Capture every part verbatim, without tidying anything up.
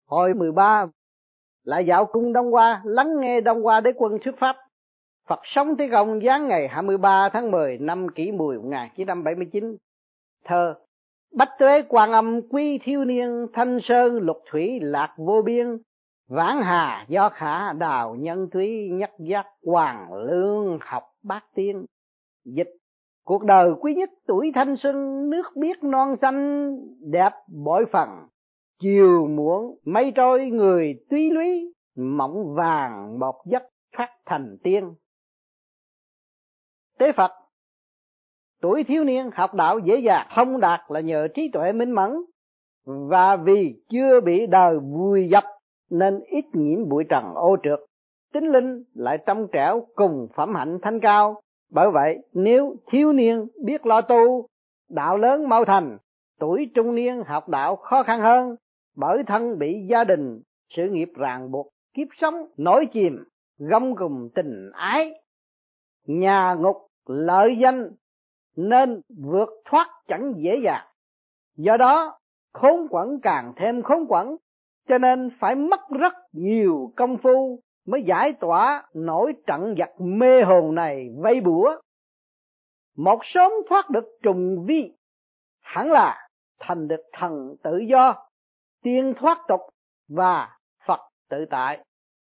Hồi mười ba lại dạo cung Đông Hoa, lắng nghe Đông Hoa Đế Quân thuyết pháp. Phật sống Thế Công giáng ngày hai mươi ba tháng mười năm Kỷ Mùi một nghìn chín trăm bảy mươi chín. Thơ: Bách tuế Quan Âm quý thiếu niên, thanh sơn lục thủy lạc vô biên. Vãng hà do khả đào nhân thúy, nhất giác hoàng lương học bát tiên. Dịch: cuộc đời quý nhất tuổi thanh xuân, nước biếc non xanh đẹp bội phần. Chiều muộn mây trôi người tuy lúy, mộng vàng một giấc phát thành tiên. Tế Phật: tuổi thiếu niên học đạo dễ dàng thông đạt là nhờ trí tuệ minh mẫn, và vì chưa bị đời vùi dập nên ít nhiễm bụi trần ô trượt, tính linh lại trong trẻo cùng phẩm hạnh thanh cao. Bởi vậy nếu thiếu niên biết lo tu, đạo lớn mau thành. Tuổi trung niên học đạo khó khăn hơn, bởi thân bị gia đình sự nghiệp ràng buộc, kiếp sống nổi chìm gông cùng tình ái, nhà ngục lợi danh, nên vượt thoát chẳng dễ dàng. Do đó khốn quẫn càng thêm khốn quẫn, cho nên phải mất rất nhiều công phu mới giải tỏa nổi trận vật mê hồn này vây bủa. Một sớm thoát được trùng vi, hẳn là thành được thần tự do, tiên thoát tục và Phật tự tại.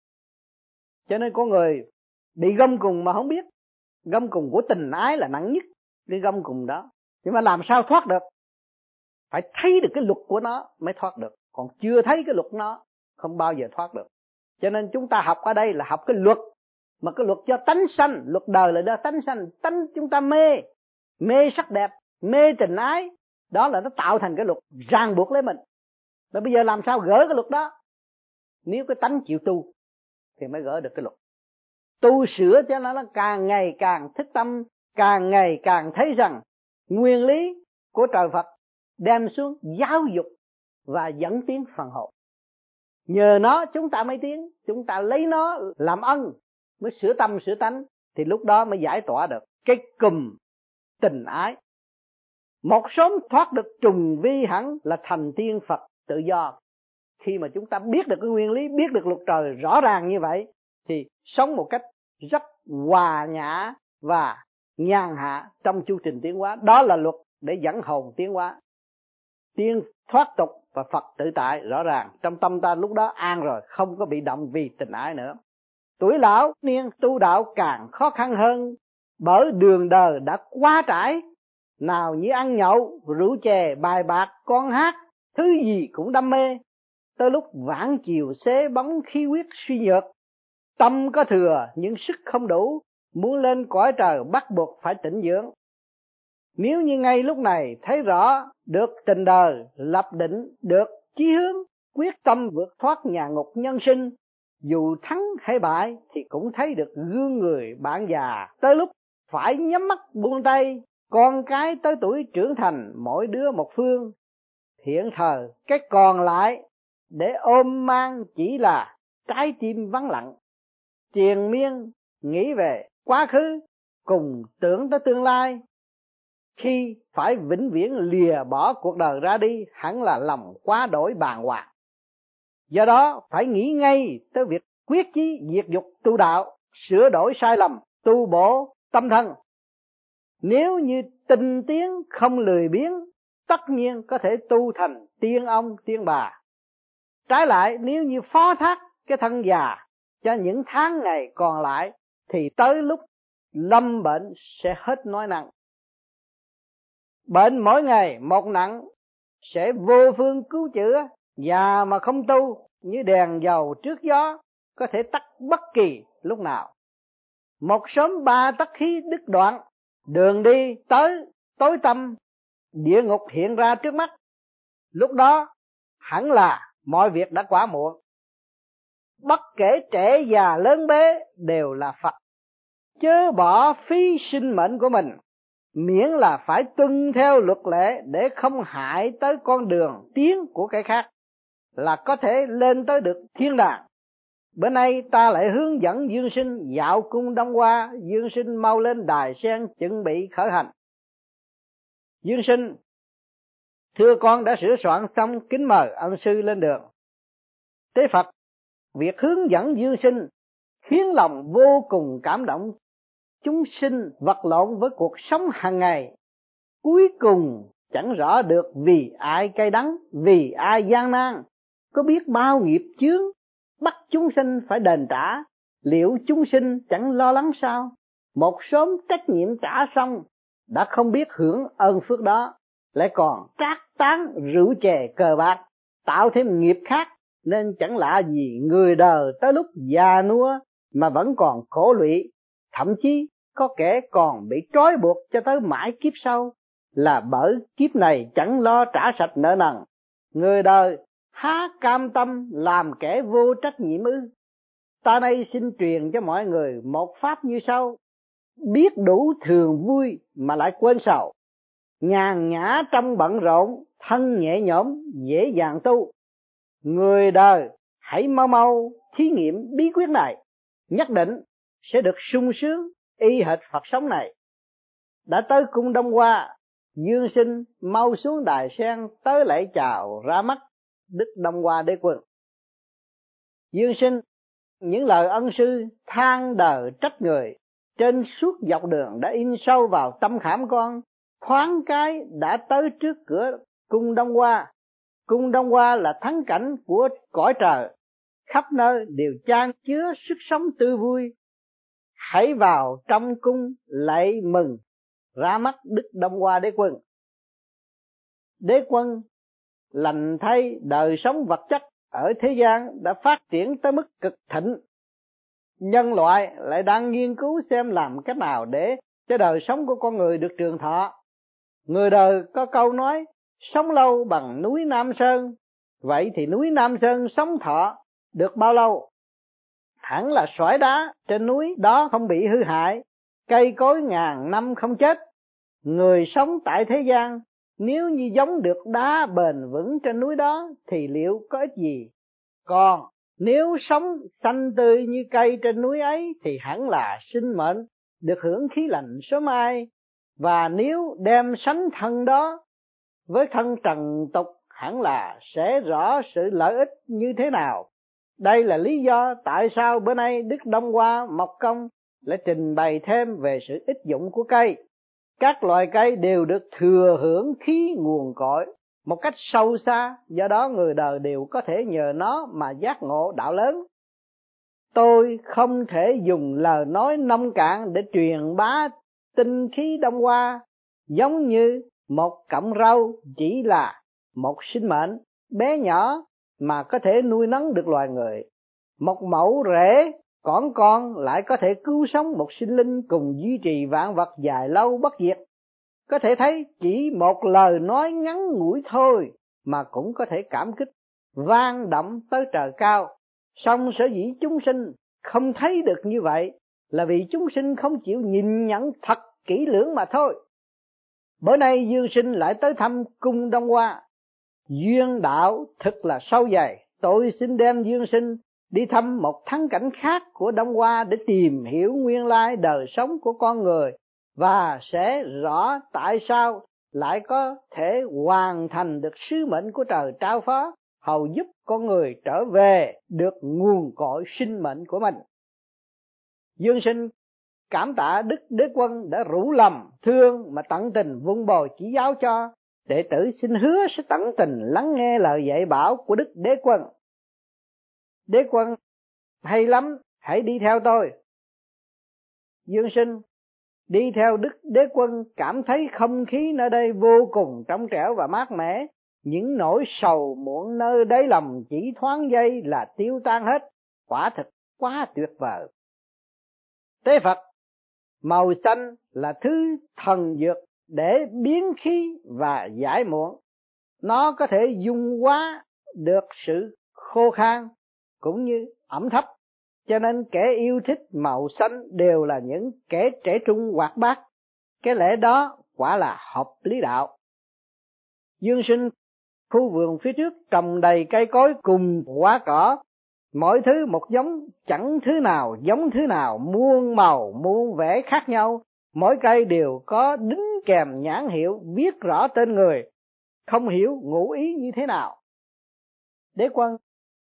Cho nên có người bị gông cùng mà không biết. Gông cùng của tình ái là nặng nhất, cái gông cùng đó. Nhưng mà làm sao thoát được? Phải thấy được cái luật của nó mới thoát được. Còn chưa thấy cái luật nó, không bao giờ thoát được. Cho nên chúng ta học ở đây là học cái luật, mà cái luật cho tánh sanh. Luật đời là do tánh sanh. Tánh chúng ta mê, mê sắc đẹp, mê tình ái. Đó là nó tạo thành cái luật ràng buộc lấy mình. Và bây giờ làm sao gỡ cái luật đó? Nếu cái tánh chịu tu thì mới gỡ được cái luật. Tu sửa cho nó, nó càng ngày càng thức tâm, càng ngày càng thấy rằng nguyên lý của trời Phật đem xuống giáo dục và dẫn tiến phần hồn. Nhờ nó chúng ta mới tiến, chúng ta lấy nó làm ân mới sửa tâm sửa tánh, thì lúc đó mới giải tỏa được cái cùm tình ái. Một sớm thoát được trùng vi hẳn là thành tiên Phật tự do. Khi mà chúng ta biết được cái nguyên lý, biết được luật trời rõ ràng như vậy, thì sống một cách rất hòa nhã và nhàn hạ trong chu trình tiến hóa. Đó là luật để dẫn hồn tiến hóa, tiên thoát tục và Phật tự tại. Rõ ràng trong tâm ta lúc đó an rồi, không có bị động vì tình ái nữa. Tuổi lão niên tu đạo càng khó khăn hơn, bởi đường đời đã quá trải. Nào như ăn nhậu, rượu chè, bài bạc, con hát, thứ gì cũng đam mê. Tới lúc vãng chiều xế bóng khí huyết suy nhược, tâm có thừa nhưng sức không đủ, muốn lên cõi trời bắt buộc phải tĩnh dưỡng. Nếu như ngay lúc này thấy rõ được tình đời, lập định được chí hướng, quyết tâm vượt thoát nhà ngục nhân sinh, dù thắng hay bại thì cũng thấy được gương người bạn già. Tới lúc phải nhắm mắt buông tay, con cái tới tuổi trưởng thành mỗi đứa một phương. Hiện thời cái còn lại để ôm mang chỉ là trái tim vắng lặng, triền miên nghĩ về quá khứ cùng tưởng tới tương lai. Khi phải vĩnh viễn lìa bỏ cuộc đời ra đi, hẳn là lòng quá đổi bàng hoàng. Do đó phải nghĩ ngay tới việc quyết chí diệt dục tu đạo, sửa đổi sai lầm, tu bổ tâm thân. Nếu như tinh tiến không lười biếng, tất nhiên có thể tu thành tiên ông tiên bà. Trái lại nếu như phó thác cái thân già cho những tháng ngày còn lại, thì tới lúc lâm bệnh sẽ hết nói năng. Bệnh mỗi ngày một nặng, sẽ vô phương cứu chữa. Già mà không tu, như đèn dầu trước gió, có thể tắt bất kỳ lúc nào. Một sớm ba tắc khí đứt đoạn, đường đi tới tối tăm, địa ngục hiện ra trước mắt. Lúc đó hẳn là mọi việc đã quá muộn. Bất kể trẻ già lớn bé đều là Phật, chớ bỏ phí sinh mệnh của mình, miễn là phải tuân theo luật lệ để không hại tới con đường tiến của cái khác, là có thể lên tới được thiên đàng. Bữa nay ta lại hướng dẫn Dương Sinh dạo cung Đông Hoa. Dương Sinh mau lên đài sen chuẩn bị khởi hành. Dương Sinh: thưa con đã sửa soạn xong, kính mời ân sư lên đường. Tế Phật việc hướng dẫn Dương Sinh khiến lòng vô cùng cảm động. Chúng sinh vật lộn với cuộc sống hàng ngày, cuối cùng chẳng rõ được vì ai cay đắng, vì ai gian nan, có biết bao nghiệp chướng bắt chúng sinh phải đền trả. Liệu chúng sinh chẳng lo lắng sao? Một sớm trách nhiệm trả xong, đã không biết hưởng ơn phước đó, lại còn trác tán rượu chè cờ bạc, tạo thêm nghiệp khác, nên chẳng lạ gì người đời tới lúc già nua mà vẫn còn khổ lụy, thậm chí có kẻ còn bị trói buộc cho tới mãi kiếp sau, là bởi kiếp này chẳng lo trả sạch nợ nần. Người đời há cam tâm làm kẻ vô trách nhiệm ư? Ta đây xin truyền cho mọi người một pháp như sau: biết đủ thường vui mà lại quên sầu, nhàn nhã trong bận rộn, thân nhẹ nhõm dễ dàng tu. Người đời hãy mau mau thí nghiệm bí quyết này, nhất định sẽ được sung sướng y hệt Phật sống này. Đã tới cung Đông Hoa, Dương Sinh mau xuống đài sen tới lạy chào ra mắt Đức Đông Hoa Đế Quân. Dương Sinh những lời ân sư than đời trách người trên suốt dọc đường đã in sâu vào tâm khảm con. Thoáng cái đã tới trước cửa cung Đông Hoa. Cung Đông Hoa là thắng cảnh của cõi trời, khắp nơi đều chan chứa sức sống tươi vui. Hãy vào trong cung lạy mừng ra mắt Đức Đông Hoa Đế Quân. Đế Quân lành thay đời sống vật chất ở thế gian đã phát triển tới mức cực thịnh. Nhân loại lại đang nghiên cứu xem làm cách nào để cho đời sống của con người được trường thọ. Người đời có câu nói sống lâu bằng núi Nam Sơn, vậy thì núi Nam Sơn sống thọ được bao lâu? Hẳn là sỏi đá trên núi đó không bị hư hại, cây cối ngàn năm không chết. Người sống tại thế gian nếu như giống được đá bền vững trên núi đó thì liệu có ích gì? Còn nếu sống xanh tươi như cây trên núi ấy thì hẳn là sinh mệnh được hưởng khí lạnh sớm mai. Và nếu đem sánh thân đó với thân trần tục, hẳn là sẽ rõ sự lợi ích như thế nào. Đây là lý do tại sao bữa nay Đức Đông Hoa Mộc Công lại trình bày thêm về sự ích dụng của cây. Các loài cây đều được thừa hưởng khí nguồn cội một cách sâu xa, do đó người đời đều có thể nhờ nó mà giác ngộ đạo lớn. Tôi không thể dùng lời nói nông cạn để truyền bá tinh khí Đông Hoa, giống như một cọng rau chỉ là một sinh mệnh bé nhỏ mà có thể nuôi nấng được loài người. Một mẩu rễ cỏn con lại có thể cứu sống một sinh linh cùng duy trì vạn vật dài lâu bất diệt. Có thể thấy chỉ một lời nói ngắn ngủi thôi mà cũng có thể cảm kích, vang động tới trời cao. Song sở dĩ chúng sinh không thấy được như vậy là vì chúng sinh không chịu nhìn nhận thật kỹ lưỡng mà thôi. Bữa nay Dương Sinh lại tới thăm cung Đông Hoa. Duyên đạo thật là sâu dày. Tôi xin đem Dương Sinh đi thăm một thắng cảnh khác của Đông Hoa để tìm hiểu nguyên lai đời sống của con người, và sẽ rõ tại sao lại có thể hoàn thành được sứ mệnh của trời trao phó, hầu giúp con người trở về được nguồn cội sinh mệnh của mình. Dương Sinh cảm tạ Đức Đế Quân đã rủ lòng thương mà tận tình vun bồi chỉ giáo cho. Đệ tử xin hứa sẽ tận tình lắng nghe lời dạy bảo của Đức Đế Quân. Đế Quân, hay lắm, hãy đi theo tôi. Dương Sinh đi theo Đức Đế Quân, cảm thấy không khí nơi đây vô cùng trong trẻo và mát mẻ. Những nỗi sầu muộn nơi đáy lòng chỉ thoáng giây là tiêu tan hết. Quả thực quá tuyệt vời. Tế Phật, màu xanh là thứ thần dược để biến khí và giải muộn. Nó có thể dung hóa được sự khô khan cũng như ẩm thấp. Cho nên kẻ yêu thích màu xanh đều là những kẻ trẻ trung hoạt bát. Cái lẽ đó quả là hợp lý đạo. Dương Sinh khu vườn phía trước trồng đầy cây cối cùng hoa cỏ, mỗi thứ một giống, chẳng thứ nào giống thứ nào, muôn màu muôn vẻ khác nhau. Mỗi cây đều có đính kèm nhãn hiệu viết rõ tên người, không hiểu ngụ ý như thế nào. Đế Quân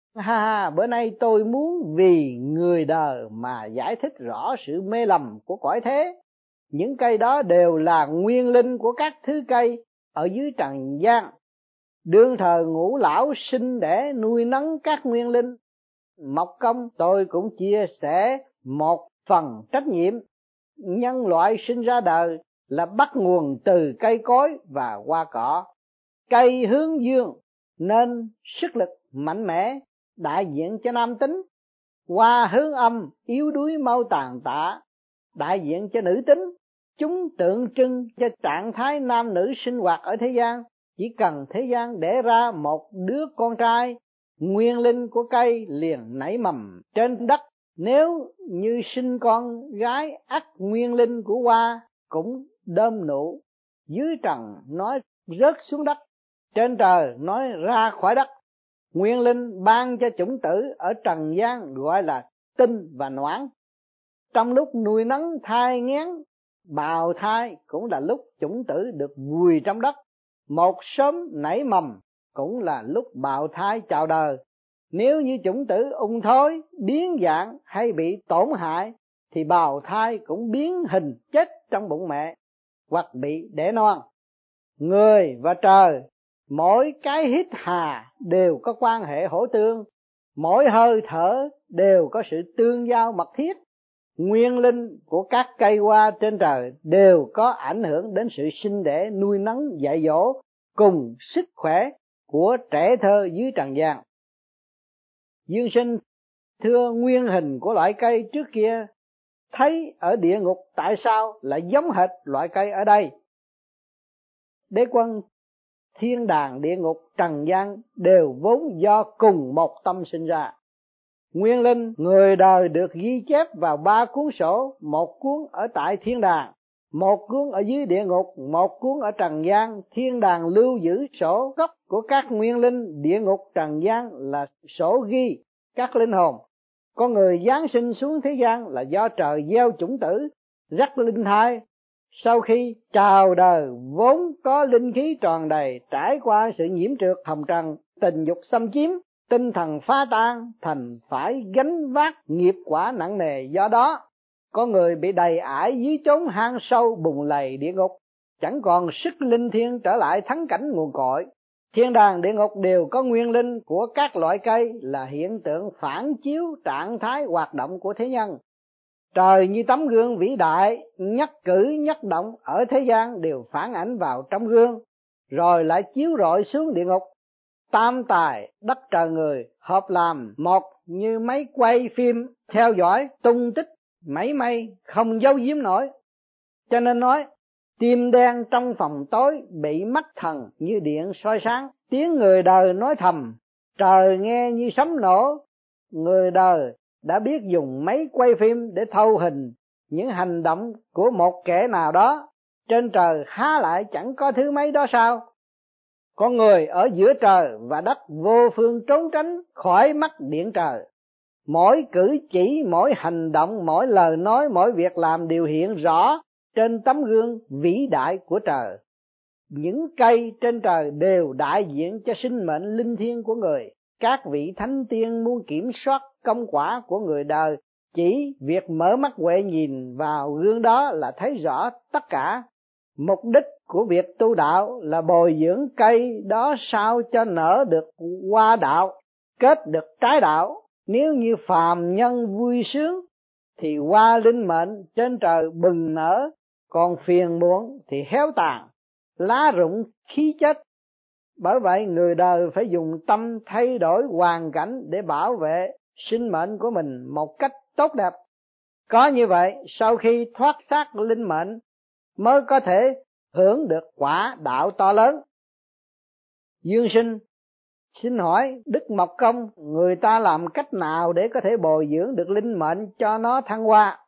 Ha ha, bữa nay tôi muốn vì người đời mà giải thích rõ sự mê lầm của cõi thế. Những cây đó đều là nguyên linh của các thứ cây ở dưới trần gian. Đương thời Ngũ Lão sinh để nuôi nấng các nguyên linh. Mộc Công tôi cũng chia sẻ một phần trách nhiệm. Nhân loại sinh ra đời là bắt nguồn từ cây cối và hoa cỏ. Cây hướng dương nên sức lực mạnh mẽ, đại diện cho nam tính. Hoa hướng âm yếu đuối mau tàn tạ, đại diện cho nữ tính. Chúng tượng trưng cho trạng thái nam nữ sinh hoạt ở thế gian. Chỉ cần thế gian để ra một đứa con trai, nguyên linh của cây liền nảy mầm trên đất. Nếu như sinh con gái, ắt nguyên linh của hoa cũng đơm nụ. Dưới trần nói rớt xuống đất, trên trời nói ra khỏi đất. Nguyên linh ban cho chủng tử ở trần gian gọi là tinh và noãn. Trong lúc nuôi nấng thai nghén, bào thai cũng là lúc chủng tử được vùi trong đất. Một sớm nảy mầm cũng là lúc bào thai chào đời. Nếu như chủng tử ung thối, biến dạng hay bị tổn hại, thì bào thai cũng biến hình chết trong bụng mẹ, hoặc bị đẻ non. Người và trời, mỗi cái hít hà đều có quan hệ hỗ tương, mỗi hơi thở đều có sự tương giao mật thiết. Nguyên linh của các cây hoa trên trời đều có ảnh hưởng đến sự sinh đẻ, nuôi nấng, dạy dỗ cùng sức khỏe của trẻ thơ dưới trần gian. Dương Sinh thưa, nguyên hình của loại cây trước kia thấy ở địa ngục tại sao lại giống hệt loại cây ở đây? Đế Quân, thiên đàng, địa ngục, trần gian đều vốn do cùng một tâm sinh ra. Nguyên linh người đời được ghi chép vào ba cuốn sổ, một cuốn ở tại thiên đàng, một cuốn ở dưới địa ngục, một cuốn ở trần gian. Thiên đàng lưu giữ sổ gốc của các nguyên linh, địa ngục trần gian là sổ ghi các linh hồn. Con người giáng sinh xuống thế gian là do trời gieo chủng tử rất linh thai. Sau khi chào đời vốn có linh khí tròn đầy, trải qua sự nhiễm trượt hồng trần, tình dục xâm chiếm, tinh thần phá tan, thành phải gánh vác nghiệp quả nặng nề. Do đó con người bị đầy ải dưới chốn hang sâu bùn lầy địa ngục, chẳng còn sức linh thiêng trở lại thắng cảnh nguồn cội. Thiên đàng, địa ngục đều có nguyên linh của các loại cây là hiện tượng phản chiếu trạng thái hoạt động của thế nhân. Trời như tấm gương vĩ đại, nhất cử nhất động ở thế gian đều phản ảnh vào trong gương, rồi lại chiếu rọi xuống địa ngục. Tam tài đất trời người hợp làm một như máy quay phim theo dõi tung tích mấy may không giấu giếm nổi. Cho nên nói tim đen trong phòng tối bị mắt thần như điện soi sáng. Tiếng người đời nói thầm, trời nghe như sấm nổ. Người đời đã biết dùng máy quay phim để thâu hình những hành động của một kẻ nào đó. Trên trời há lại chẳng có thứ mấy đó sao? Con người ở giữa trời và đất vô phương trốn tránh khỏi mắt điện trời. Mỗi cử chỉ, mỗi hành động, mỗi lời nói, mỗi việc làm đều hiện rõ trên tấm gương vĩ đại của trời. Những cây trên trời đều đại diện cho sinh mệnh linh thiêng của người. Các vị thánh tiên muốn kiểm soát công quả của người đời, chỉ việc mở mắt huệ nhìn vào gương đó là thấy rõ tất cả. Mục đích của việc tu đạo là bồi dưỡng cây đó sao cho nở được hoa đạo, kết được trái đạo. Nếu như phàm nhân vui sướng thì hoa linh mệnh trên trời bừng nở, còn phiền muộn thì héo tàn, lá rụng khí chết. Bởi vậy người đời phải dùng tâm thay đổi hoàn cảnh để bảo vệ sinh mệnh của mình một cách tốt đẹp. Có như vậy, sau khi thoát xác linh mệnh mới có thể hưởng được quả đạo to lớn. Dương Sinh xin hỏi Đức Mộc Công, người ta làm cách nào để có thể bồi dưỡng được linh mệnh cho nó thăng hoa?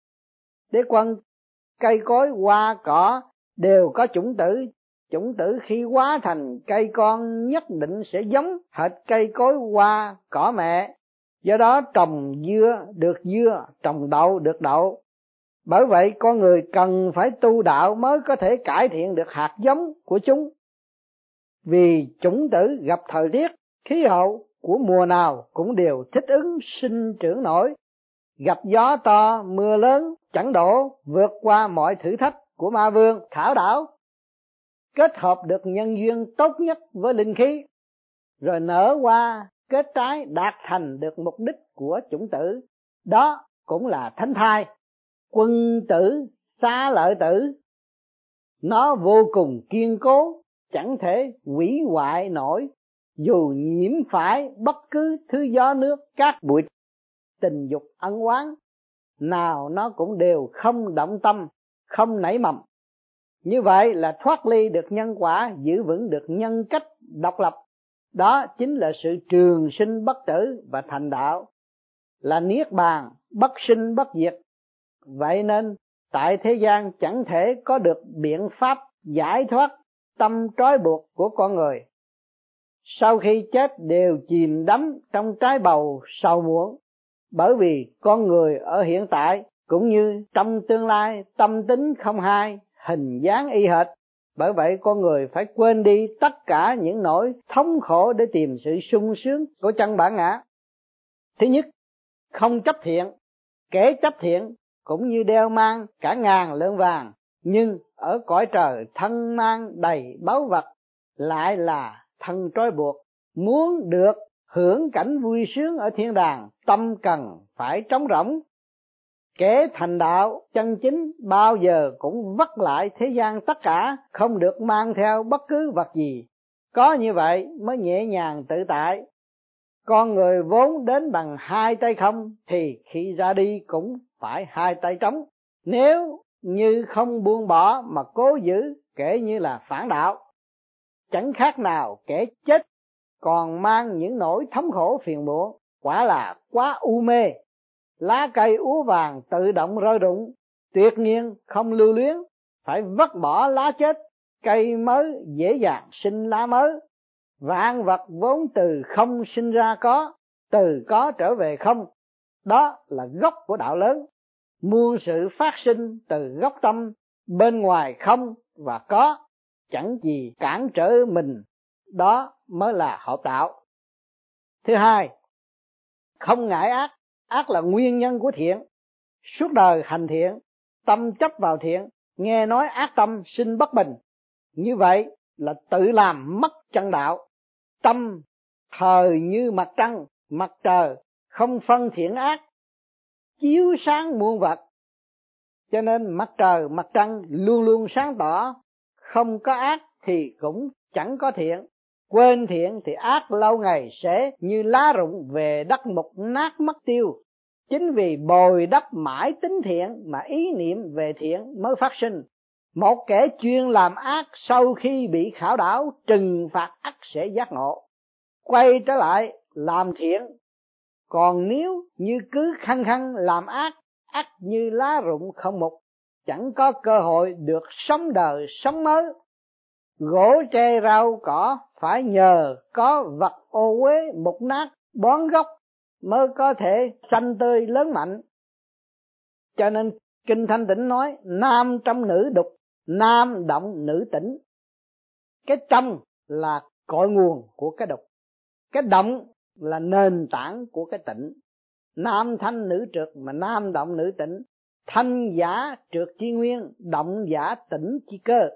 Đế Quân, cây cối hoa cỏ đều có chủng tử. Chủng tử khi hóa thành cây con nhất định sẽ giống hệt cây cối hoa cỏ mẹ. Do đó trồng dưa được dưa, trồng đậu được đậu. Bởi vậy con người cần phải tu đạo mới có thể cải thiện được hạt giống của chúng. Vì chủng tử gặp thời tiết, khí hậu, của mùa nào cũng đều thích ứng sinh trưởng nổi, gặp gió to mưa lớn chẳng đổ, vượt qua mọi thử thách của ma vương thảo đảo, kết hợp được nhân duyên tốt nhất với linh khí, rồi nở hoa kết trái đạt thành được mục đích của chủng tử. Đó cũng là thánh thai, quân tử, xá lợi tử. Nó vô cùng kiên cố, chẳng thể hủy hoại nổi, dù nhiễm phải bất cứ thứ gió nước cát bụi tình dục ân oán nào, nó cũng đều không động tâm, không nảy mầm. Như vậy là thoát ly được nhân quả, giữ vững được nhân cách độc lập. Đó chính là sự trường sinh bất tử và thành đạo, là niết bàn bất sinh bất diệt. Vậy nên tại thế gian chẳng thể có được biện pháp giải thoát tâm trói buộc của con người. Sau khi chết đều chìm đắm trong trái bầu sầu muộn, bởi vì con người ở hiện tại cũng như trong tương lai tâm tính không hai, hình dáng y hệt. Bởi vậy con người phải quên đi tất cả những nỗi thống khổ để tìm sự sung sướng của chân bản ngã. Thứ nhất, không chấp thiện. Kẻ chấp thiện cũng như đeo mang cả ngàn lượng vàng, nhưng ở cõi trời thân mang đầy báu vật, lại là thân trói buộc. Muốn được hưởng cảnh vui sướng ở thiên đàng, tâm cần phải trống rỗng. Kẻ thành đạo chân chính bao giờ cũng vất lại thế gian tất cả, không được mang theo bất cứ vật gì. Có như vậy mới nhẹ nhàng tự tại. Con người vốn đến bằng hai tay không, thì khi ra đi cũng phải hai tay trống. Nếu như không buông bỏ mà cố giữ, kể như là phản đạo. Chẳng khác nào kẻ chết còn mang những nỗi thống khổ phiền muộn, quả là quá u mê. Lá cây úa vàng tự động rơi rụng, tuyệt nhiên không lưu luyến, phải vứt bỏ lá chết, cây mới dễ dàng sinh lá mới. Vạn vật vốn từ không sinh ra có, từ có trở về không. Đó là gốc của đạo lớn. Muôn sự phát sinh từ gốc tâm, bên ngoài không và có, chẳng gì cản trở mình. Đó mới là hợp đạo. Thứ hai, không ngại ác. Ác là nguyên nhân của thiện. Suốt đời hành thiện, tâm chấp vào thiện, nghe nói ác tâm sinh bất bình. Như vậy là tự làm mất chân đạo. Tâm thờ như mặt trăng, mặt trời, không phân thiện ác, chiếu sáng muôn vật. Cho nên mặt trời, mặt trăng luôn luôn sáng tỏ, không có ác thì cũng chẳng có thiện. Quên thiện thì ác lâu ngày sẽ như lá rụng về đất mục nát mất tiêu. Chính vì bồi đắp mãi tính thiện mà ý niệm về thiện mới phát sinh. Một kẻ chuyên làm ác sau khi bị khảo đảo trừng phạt ắt sẽ giác ngộ, quay trở lại làm thiện. Còn nếu như cứ khăng khăng làm ác, ác như lá rụng không mục, chẳng có cơ hội được sống đời sống mới. Gỗ tre rau cỏ phải nhờ có vật ô uế mục nát bón gốc mới có thể xanh tươi lớn mạnh. Cho nên Kinh Thanh Tịnh nói nam trong nữ đục, nam động nữ tĩnh. Cái trong là cội nguồn của cái đục, cái động là nền tảng của cái tịnh. Nam thanh nữ trượt mà nam động nữ tĩnh. Thanh giả trượt chi nguyên, động giả tĩnh chi cơ.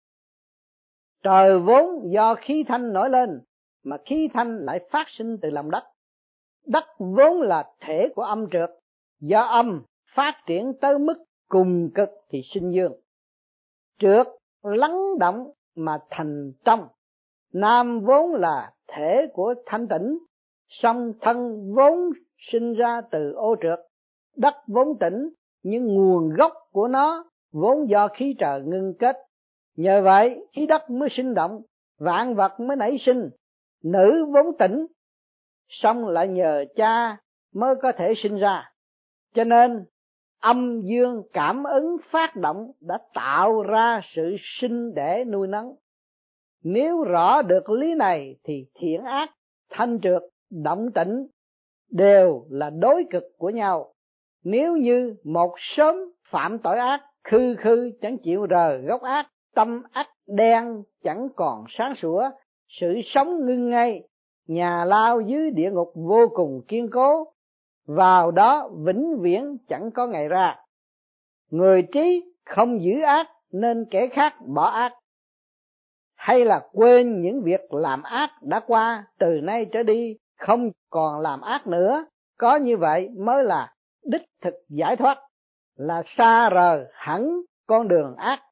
Trời vốn do khí thanh nổi lên, mà khí thanh lại phát sinh từ lòng đất. Đất vốn là thể của âm trượt, do âm phát triển tới mức cùng cực thì sinh dương. Trượt lắng động mà thành trong. Nam vốn là thể của thanh tĩnh, song thân vốn sinh ra từ ô trượt. Đất vốn tĩnh, nhưng nguồn gốc của nó vốn do khí trời ngưng kết. Nhờ vậy khí đất mới sinh động, vạn vật mới nảy sinh. Nữ vốn tĩnh, song lại nhờ cha mới có thể sinh ra. Cho nên âm dương cảm ứng phát động đã tạo ra sự sinh đẻ nuôi nấng. Nếu rõ được lý này thì thiện ác, thanh trượt, động tĩnh đều là đối cực của nhau. Nếu như một sớm phạm tội ác, khư khư chẳng chịu rờ gốc ác, tâm ác đen chẳng còn sáng sủa, sự sống ngưng ngay. nhà lao dưới địa ngục vô cùng kiên cố, vào đó vĩnh viễn chẳng có ngày ra. Người trí không giữ ác nên kẻ khác bỏ ác, hay là quên những việc làm ác đã qua, từ nay trở đi không còn làm ác nữa. Có như vậy mới là đích thực giải thoát, là xa rời hẳn con đường ác.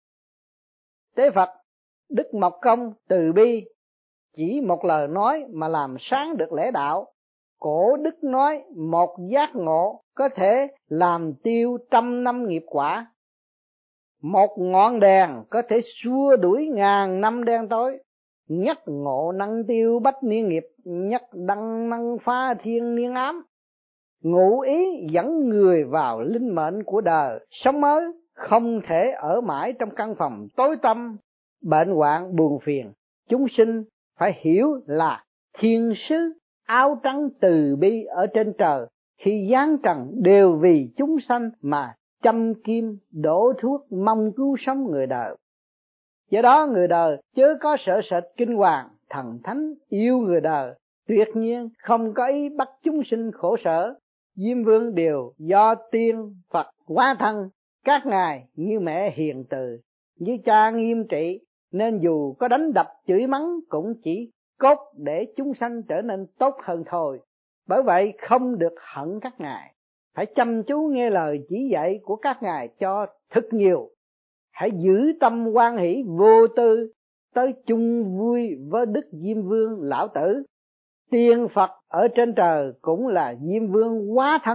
Tế Phật Đức Mộc Công từ bi chỉ một lời nói mà làm sáng được lẽ đạo. Cổ Đức nói một giác ngộ có thể làm tiêu trăm năm nghiệp quả. Một ngọn đèn có thể xua đuổi ngàn năm đen tối. Nhất ngộ năng tiêu bách niên nghiệp, nhất đăng năng phá thiên niên ám. Ngụ ý dẫn người vào linh mệnh của đời sống mới, không thể ở mãi trong căn phòng tối tăm, bệnh hoạn buồn phiền. Chúng sinh phải hiểu là thiên sứ áo trắng từ bi ở trên trời, khi giáng trần đều vì chúng sanh mà châm kim đổ thuốc mong cứu sống người đời. Do đó người đời chớ có sợ sệt kinh hoàng, thần thánh yêu người đời, tuyệt nhiên không có ý bắt chúng sinh khổ sở. Diêm Vương đều do tiên Phật hóa thân, các ngài như mẹ hiền từ, như cha nghiêm trị, nên dù có đánh đập chửi mắng cũng chỉ cốt để chúng sanh trở nên tốt hơn thôi. Bởi vậy không được hận các ngài, phải chăm chú nghe lời chỉ dạy của các ngài cho thật nhiều. Hãy giữ tâm hoan hỷ vô tư, tới chung vui với Đức Diêm Vương lão tử. Tiên Phật ở trên trời cũng là Diêm Vương hóa thân,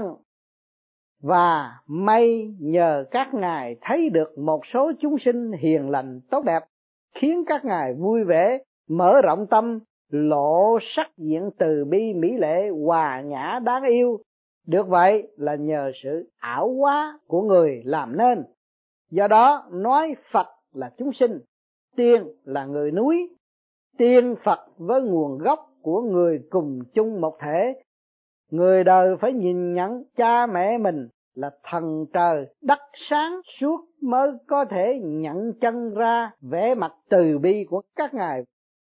và may nhờ các ngài thấy được một số chúng sinh hiền lành tốt đẹp, khiến các ngài vui vẻ, mở rộng tâm, lộ sắc diện từ bi mỹ lệ, hòa nhã đáng yêu. Được vậy là nhờ sự ảo hóa của người làm nên. Do đó nói Phật là chúng sinh, tiên là người núi, tiên Phật với nguồn gốc của người cùng chung một thể. Người đời phải nhìn nhận cha mẹ mình là thần trời đất sáng suốt mới có thể nhận chân ra vẻ mặt từ bi của các ngài.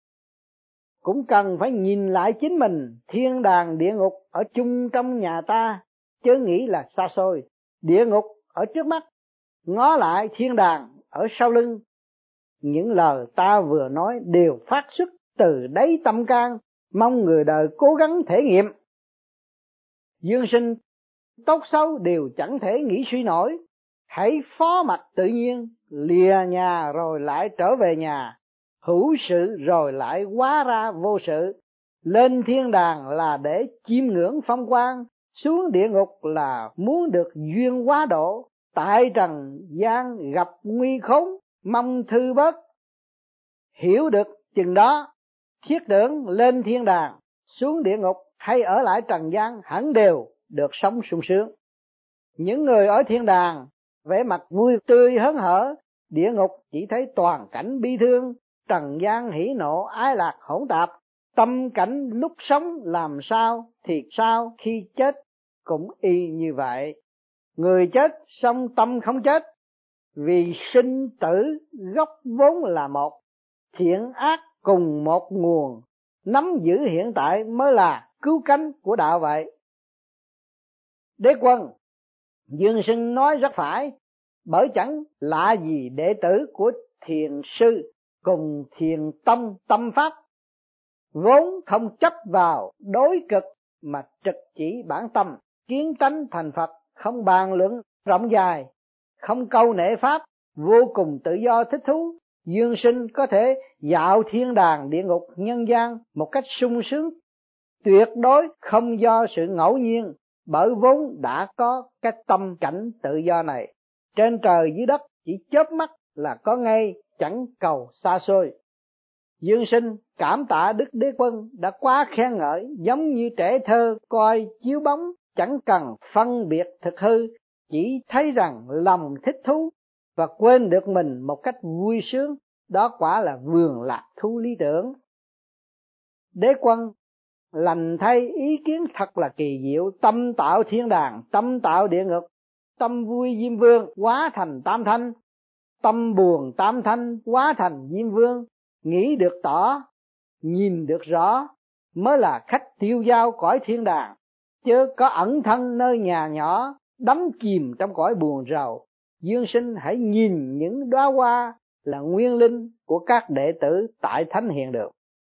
Cũng cần phải nhìn lại chính mình, thiên đàng địa ngục ở chung trong nhà ta, chớ nghĩ là xa xôi. Địa ngục ở trước mắt, ngó lại thiên đàng ở sau lưng. Những lời ta vừa nói đều phát xuất từ đáy tâm can, mong người đời cố gắng thể nghiệm. Dương sinh tốt xấu đều chẳng thể nghĩ suy nổi, hãy phó mặc tự nhiên, lìa nhà rồi lại trở về nhà, hữu sự rồi lại hóa ra vô sự. Lên thiên đàng là để chiêm ngưỡng phong quang, xuống địa ngục là muốn được duyên hóa độ. Tại trần gian gặp nguy khốn, mong thư bớt. Hiểu được chừng đó, thiết tưởng lên thiên đàng, xuống địa ngục hay ở lại trần gian hẳn đều được sống sung sướng. Những người ở thiên đàng vẻ mặt vui tươi hớn hở, địa ngục chỉ thấy toàn cảnh bi thương, trần gian hỉ nộ ái lạc hỗn tạp. Tâm cảnh lúc sống làm sao thì sao khi chết cũng y như vậy. Người chết song tâm không chết, vì sinh tử gốc vốn là một, thiện ác cùng một nguồn, nắm giữ hiện tại mới là cứu cánh của đạo vậy. Đế Quân Dương Sinh nói rất phải, bởi chẳng lạ gì đệ tử của thiền sư cùng thiền tông tâm pháp, vốn không chấp vào đối cực mà trực chỉ bản tâm, kiến tánh thành Phật, không bàn luận rộng dài, không câu nệ pháp, vô cùng tự do thích thú. Dương Sinh có thể dạo thiên đàng địa ngục nhân gian một cách sung sướng, tuyệt đối không do sự ngẫu nhiên, bởi vốn đã có cái tâm cảnh tự do này. Trên trời dưới đất chỉ chớp mắt là có ngay, chẳng cầu xa xôi. Dương Sinh cảm tạ Đức Đế Quân đã quá khen ngợi, giống như trẻ thơ coi chiếu bóng, chẳng cần phân biệt thực hư, chỉ thấy rằng lòng thích thú và quên được mình một cách vui sướng. Đó quả là vườn lạc thú lý tưởng. Đế Quân lành thay ý kiến thật là kỳ diệu, tâm tạo thiên đàng, tâm tạo địa ngục, tâm vui Diêm Vương hóa thành Tam Thanh, tâm buồn Tam Thanh hóa thành Diêm Vương. Nghĩ được tỏ, nhìn được rõ, mới là khách tiêu dao cõi thiên đàng, chứ có ẩn thân nơi nhà nhỏ đắm chìm trong cõi buồn rầu. Dương sinh hãy nhìn những đóa hoa là nguyên linh của các đệ tử tại Thánh Hiền Đường.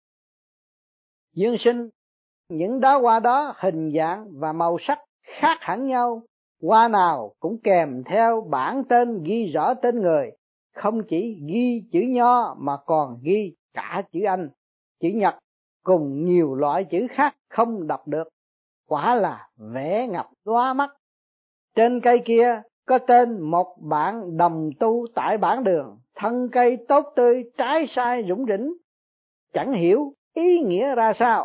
Dương sinh, những đóa hoa đó hình dạng và màu sắc khác hẳn nhau, hoa nào cũng kèm theo bản tên ghi rõ tên người, không chỉ ghi chữ Nho mà còn ghi cả chữ Anh, chữ Nhật cùng nhiều loại chữ khác không đọc được. Quả là vẽ ngập lóa mắt. Trên cây kia có tên một bạn đồng tu tại bản đường, thân cây tốt tươi, trái sai rủng rỉnh, chẳng hiểu ý nghĩa ra sao.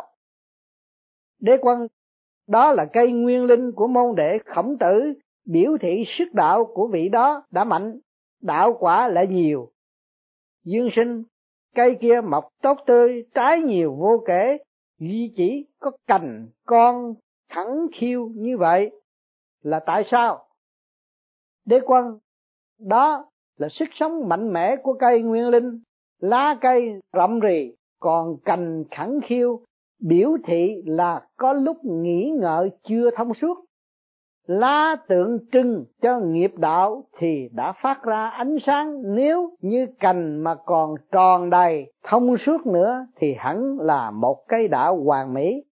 Đế Quân, đó là cây nguyên linh của môn đệ Khổng Tử, biểu thị sức đạo của vị đó đã mạnh, đạo quả lại nhiều. Dương sinh, cây kia mọc tốt tươi, trái nhiều vô kể, duy chỉ có cành con thẳng khiu như vậy là tại sao? Đế Quân, đó là sức sống mạnh mẽ của cây nguyên linh, lá cây rậm rì, còn cành khẳng khiu biểu thị là có lúc nghĩ ngợi chưa thông suốt. Lá tượng trưng cho nghiệp đạo thì đã phát ra ánh sáng, nếu như cành mà còn tròn đầy thông suốt nữa thì hẳn là một cây đạo hoàn mỹ.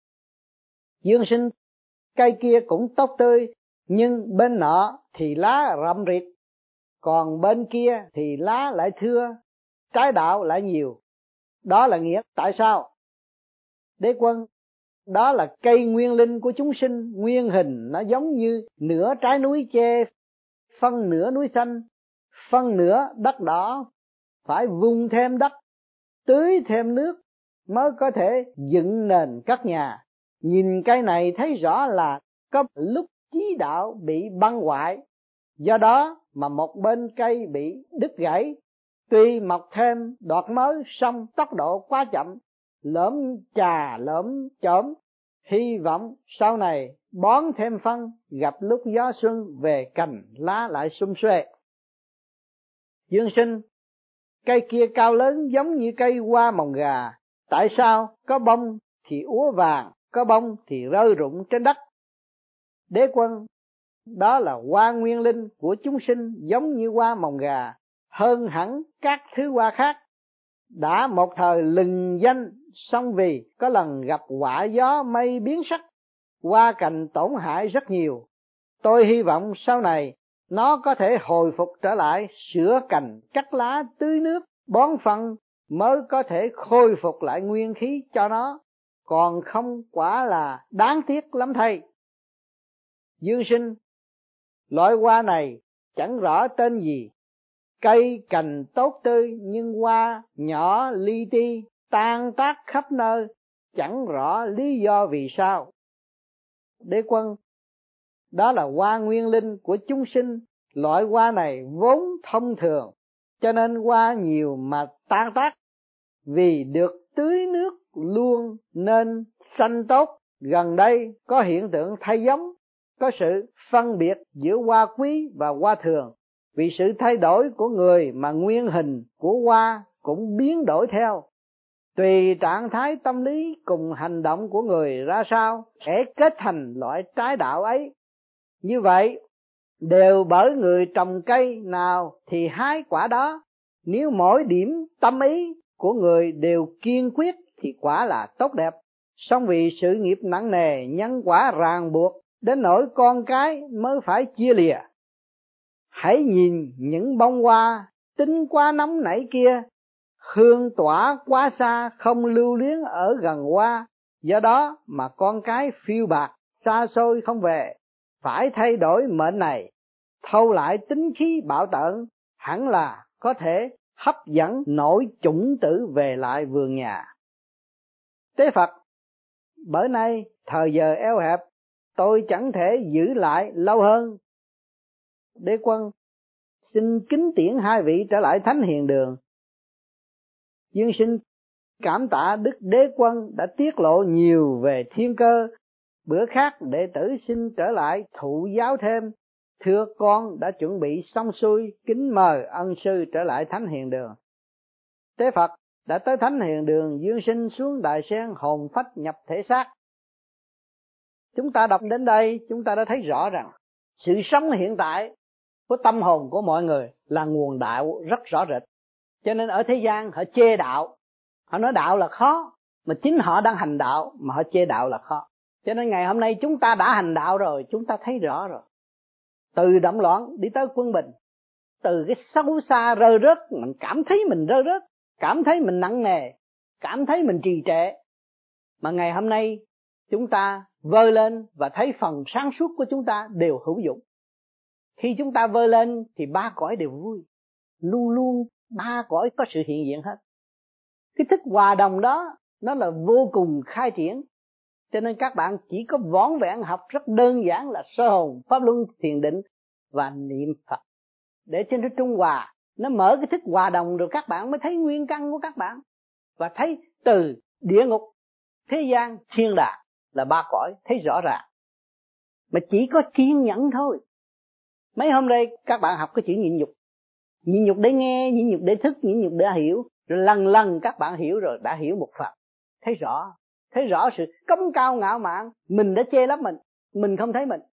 Dương sinh, cây kia cũng tốt tươi, nhưng bên nọ thì lá rậm rịt, còn bên kia thì lá lại thưa, trái đạo lại nhiều. Đó là nghĩa tại sao? Đế Quân, đó là cây nguyên linh của chúng sinh, nguyên hình nó giống như nửa trái núi che, phân nửa núi xanh, phân nửa đất đỏ, phải vun thêm đất, tưới thêm nước mới có thể dựng nền cất nhà. Nhìn cây này thấy rõ là có lúc chí đạo bị băng hoại, do đó mà một bên cây bị đứt gãy, tuy mọc thêm đọt mới song tốc độ quá chậm, lởm chà lởm chởm. Hy vọng sau này bón thêm phân, gặp lúc gió xuân về cành lá lại sum xuê. Dương sinh, cây kia cao lớn giống như cây hoa mồng gà, tại sao có bông thì úa vàng, có bông thì rơi rụng trên đất? Đế Quân, đó là hoa nguyên linh của chúng sinh, giống như hoa mồng gà, hơn hẳn các thứ hoa khác. Đã một thời lừng danh, song vì có lần gặp họa gió mây biến sắc, hoa cành tổn hại rất nhiều. Tôi hy vọng sau này nó có thể hồi phục trở lại, sửa cành, cắt lá, tưới nước, bón phân mới có thể khôi phục lại nguyên khí cho nó, còn không quả là đáng tiếc lắm thầy. Dương sinh, loại hoa này chẳng rõ tên gì, cây cành tốt tươi nhưng hoa nhỏ li ti, tan tác khắp nơi, chẳng rõ lý do vì sao. Đế Quân, đó là hoa nguyên linh của chúng sinh, loại hoa này vốn thông thường, cho nên hoa nhiều mà tan tác, vì được tưới nước luôn nên xanh tốt. Gần đây có hiện tượng thay giống, có sự phân biệt giữa hoa quý và hoa thường, vì sự thay đổi của người mà nguyên hình của hoa cũng biến đổi theo. Tùy trạng thái tâm lý cùng hành động của người ra sao sẽ kết thành loại trái đạo ấy. Như vậy đều bởi người trồng cây nào thì hái quả đó. Nếu mỗi điểm tâm ý của người đều kiên quyết thì quả là tốt đẹp. Song vì sự nghiệp nặng nề, nhân quả ràng buộc, đến nỗi con cái mới phải chia lìa. Hãy nhìn những bông hoa tính quá nóng nảy kia, hương tỏa quá xa, không lưu luyến ở gần hoa, do đó mà con cái phiêu bạc xa xôi không về. Phải thay đổi mệnh này, thâu lại tính khí bạo tợn, hẳn là có thể hấp dẫn nổi chủng tử về lại vườn nhà. Tế Phật, bữa nay thời giờ eo hẹp, tôi chẳng thể giữ lại lâu hơn. Đế Quân, xin kính tiễn hai vị trở lại Thánh Hiền Đường. Dương sinh cảm tạ Đức Đế Quân đã tiết lộ nhiều về thiên cơ. Bữa khác đệ tử xin trở lại thụ giáo thêm. Thưa con đã chuẩn bị xong xuôi, kính mời ân sư trở lại Thánh Hiền Đường. Tế Phật, đã tới thánh hiền đường, dương sinh xuống đại sen, hồn phách nhập thể xác. Chúng ta đọc đến đây, chúng ta đã thấy rõ rằng sự sống hiện tại của tâm hồn của mọi người là nguồn đạo rất rõ rệt. Cho nên ở thế gian họ chê đạo, họ nói đạo là khó, mà chính họ đang hành đạo mà họ chê đạo là khó. Cho nên ngày hôm nay chúng ta đã hành đạo rồi, chúng ta thấy rõ rồi. Từ động loạn đi tới quân bình, từ cái xấu xa rơi rớt, mình cảm thấy mình rơi rớt, cảm thấy mình nặng nề, cảm thấy mình trì trệ. Mà ngày hôm nay chúng ta vơi lên và thấy phần sáng suốt của chúng ta đều hữu dụng. Khi chúng ta vơi lên thì ba cõi đều vui, luôn luôn ba cõi có sự hiện diện hết. Cái thức hòa đồng đó nó là vô cùng khai triển. Cho nên các bạn chỉ có vỏn vẹn học rất đơn giản là sơ hồn, pháp luân, thiền định và niệm Phật, để cho nó trung hòa, nó mở cái thức hòa đồng, rồi các bạn mới thấy nguyên căn của các bạn, và thấy từ địa ngục, thế gian, thiên đàng là ba cõi thấy rõ ràng. Mà chỉ có kiên nhẫn thôi. Mấy hôm nay các bạn học cái chữ nhịn nhục, nhịn nhục để nghe, nhịn nhục để thức, nhịn nhục để hiểu, rồi lần lần các bạn hiểu rồi, đã hiểu một phần, thấy rõ, thấy rõ sự cống cao ngạo mạn, mình đã chê lấp mình, mình không thấy mình.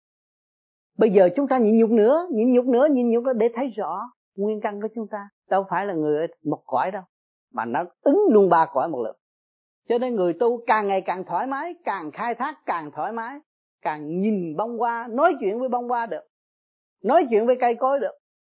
Bây giờ chúng ta nhịn nhục nữa, nhịn nhục nữa, nhịn nhục nữa để thấy rõ nguyên căn của chúng ta, đâu phải là người một cõi đâu, mà nó ứng luôn ba cõi một lượt. Cho nên người tu càng ngày càng thoải mái, càng khai thác càng thoải mái, càng nhìn bông hoa, nói chuyện với bông hoa được, nói chuyện với cây cối được.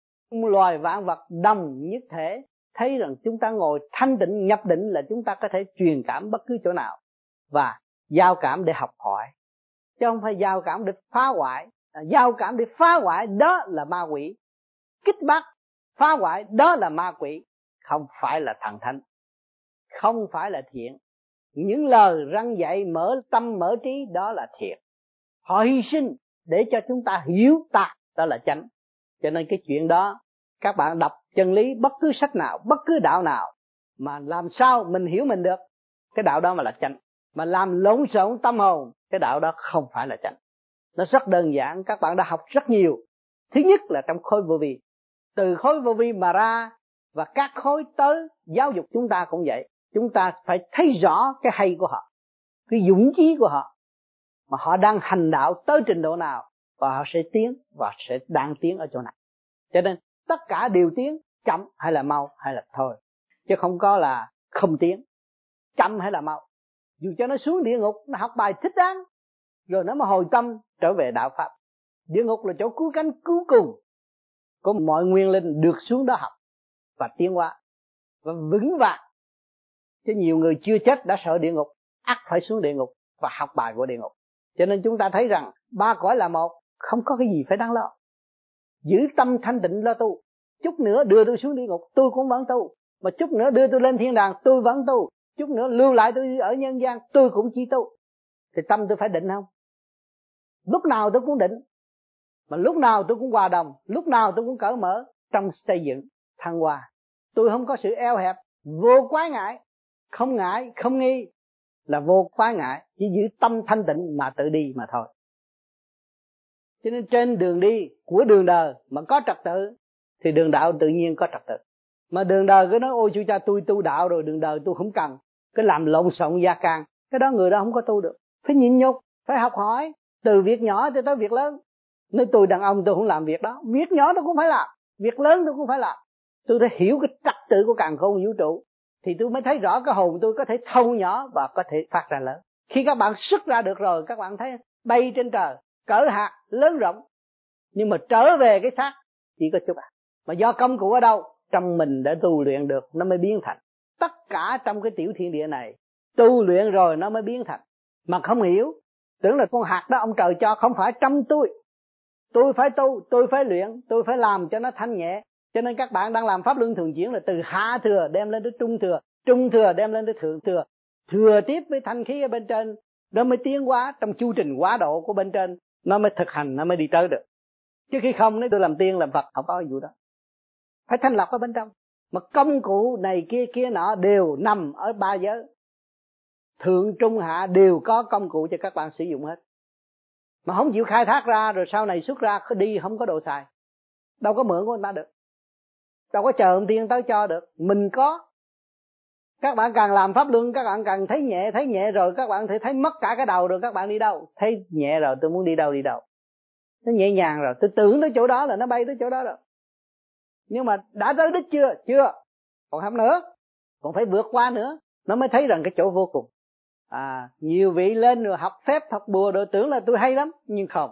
Loài vạn vật đồng nhất thể, thấy rằng chúng ta ngồi thanh tịnh nhập định là chúng ta có thể truyền cảm bất cứ chỗ nào, và giao cảm để học hỏi, chứ không phải giao cảm để phá hoại. Giao cảm để phá hoại đó là ma quỷ, kích bắt phá hoại đó là ma quỷ, không phải là thần thánh, không phải là thiện. Những lời răn dạy mở tâm mở trí đó là thiện. Họ hy sinh để cho chúng ta hiểu ta, đó là chánh. Cho nên cái chuyện đó các bạn đọc chân lý bất cứ sách nào, bất cứ đạo nào, mà làm sao mình hiểu mình được, cái đạo đó mà là chánh. Mà làm lộn xộn tâm hồn, cái đạo đó không phải là chánh. Nó rất đơn giản, các bạn đã học rất nhiều. Thứ nhất là trong khối vô vi, từ khối vô vi mà ra, và các khối tới giáo dục chúng ta cũng vậy. Chúng ta phải thấy rõ cái hay của họ, cái dũng chí của họ, mà họ đang hành đạo tới trình độ nào, và họ sẽ tiến, và sẽ đang tiến ở chỗ nào. Cho nên tất cả đều tiến, chậm hay là mau hay là thôi, chứ không có là không tiến, chậm hay là mau. Dù cho nó xuống địa ngục, nó học bài thích đáng, rồi nó mới hồi tâm trở về đạo Pháp. Địa ngục là chỗ cứu cánh cuối cùng của mọi nguyên linh được xuống đó học và tiến hóa và vững vàng. Chứ nhiều người chưa chết đã sợ địa ngục, ắt phải xuống địa ngục và học bài của địa ngục. Cho nên chúng ta thấy rằng ba cõi là một, không có cái gì phải đáng lo. Giữ tâm thanh tịnh lo tu. Chút nữa đưa tôi xuống địa ngục, tôi cũng vẫn tu. Mà chút nữa đưa tôi lên thiên đàng, tôi vẫn tu. Chút nữa lưu lại tôi ở nhân gian, tôi cũng chỉ tu. Thì tâm tôi phải định không? Lúc nào tôi cũng định, mà lúc nào tôi cũng hòa đồng, lúc nào tôi cũng cởi mở trong xây dựng thăng hoa. Tôi không có sự eo hẹp, vô quái ngại, không ngại, không nghi, là vô quái ngại, chỉ giữ tâm thanh tịnh mà tự đi mà thôi. Cho nên trên đường đi của đường đời mà có trật tự thì đường đạo tự nhiên có trật tự. Mà đường đời cứ nói ôi chú cha tôi tu đạo rồi, đường đời tôi không cần, cái làm lộn xộn gia can, cái đó người đó không có tu được. Phải nhịn nhục, phải học hỏi, từ việc nhỏ cho tới việc lớn. Nếu tôi đàn ông tôi không làm việc đó, việc nhỏ tôi cũng phải làm, việc lớn tôi cũng phải làm. Tôi phải hiểu cái trật tự của càn khôn vũ trụ, thì tôi mới thấy rõ cái hồn tôi có thể thâu nhỏ và có thể phát ra lớn. Khi các bạn xuất ra được rồi, các bạn thấy bay trên trời, cỡ hạt, lớn rộng. Nhưng mà trở về cái xác chỉ có chút ạ. Mà do công cụ ở đâu? Trong mình đã tu luyện được, nó mới biến thành. Tất cả trong cái tiểu thiên địa này, tu luyện rồi nó mới biến thành. Mà không hiểu, tưởng là con hạt đó ông trời cho, không phải trong tôi. Tôi phải tu, tôi phải luyện, tôi phải làm cho nó thanh nhẹ. Cho nên các bạn đang làm pháp luân thường chuyển là từ hạ thừa đem lên tới trung thừa, trung thừa đem lên tới thượng thừa, thừa tiếp với thanh khí ở bên trên, nó mới tiến hóa trong chu trình quá độ của bên trên, nó mới thực hành, nó mới đi tới được. Chứ khi không, nếu tôi làm tiên làm Phật không có vụ đó. Phải thanh lọc ở bên trong. Mà công cụ này kia kia nọ đều nằm ở ba giới, thượng trung hạ đều có công cụ cho các bạn sử dụng hết. Mà không chịu khai thác ra, rồi sau này xuất ra đi không có đồ xài, đâu có mượn của người ta được, đâu có chờ ông tiên tới cho được. Mình có, Các bạn càng làm pháp luân, các bạn càng thấy nhẹ, thấy nhẹ rồi các bạn thấy, thấy mất cả cái đầu rồi, các bạn đi đâu? Thấy nhẹ rồi tôi muốn đi đâu đi đâu. Nó nhẹ nhàng rồi, tôi tưởng tới chỗ đó là nó bay tới chỗ đó rồi. Nhưng mà đã tới đích chưa? Chưa. Còn không nữa, còn phải vượt qua nữa, nó mới thấy rằng cái chỗ vô cùng. À, nhiều vị lên rồi học phép, học bùa rồi tưởng là tôi hay lắm, nhưng không.